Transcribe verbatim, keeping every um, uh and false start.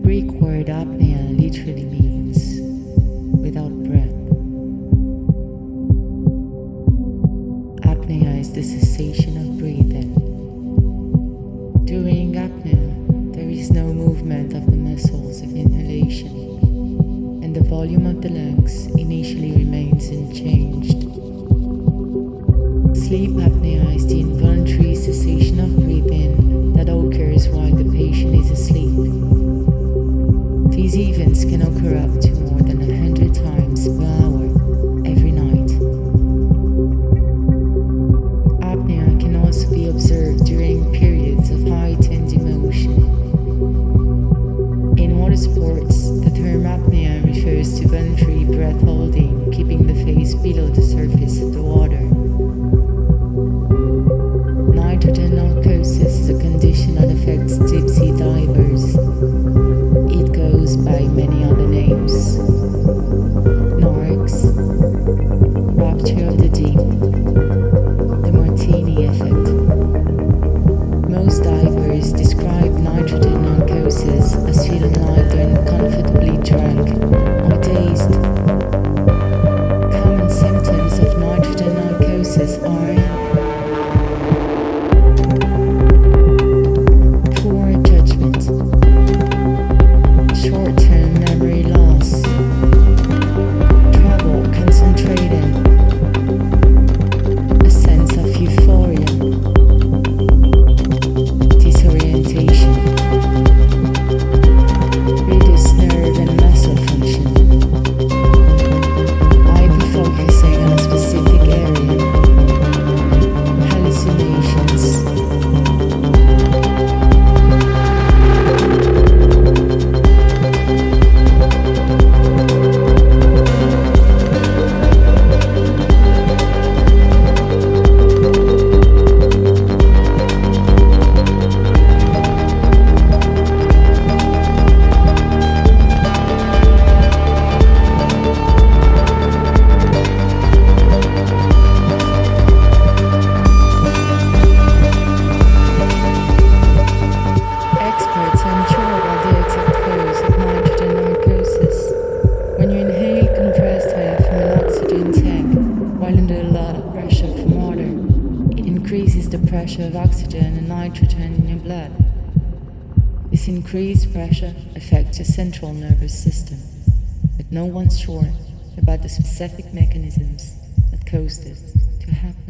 Greek word apnea literally means without breath. Apnea is the cessation of breathing. During apnea, there is no movement of the muscles of inhalation, and the volume of the lungs initially remains unchanged. Sleep apnea is the involuntary cessation of breathing that occurs while the patient is asleep. These events can occur up to more than one hundred times per hour every night. Apnea can also be observed during periods of heightened emotion. In water sports, the term apnea refers to voluntary breath holding, keeping the face below the surface of the water. Nitrogen narcosis is a condition that affects deep-sea divers. It goes by many other names: N-O R X, rapture of the deep, the Martini effect. Most divers describe nitrogen narcosis as feeling like they're uncomfortably drunk or dazed. Common symptoms of nitrogen narcosis are poor judgment, short-term memory loss, trouble concentrating, a sense of euphoria, disorientation, reduced nerve and muscle function, hyperfocusing on a specific area, hallucinations. Experts are unsure about the exact cause of nitrogen narcosis. When you inhale compressed air from an oxygen tank while under a lot of pressure from water, it increases the pressure of oxygen and nitrogen in your blood. This increased pressure affects your central nervous system, but no one's sure about the specific mechanisms that cause this to happen.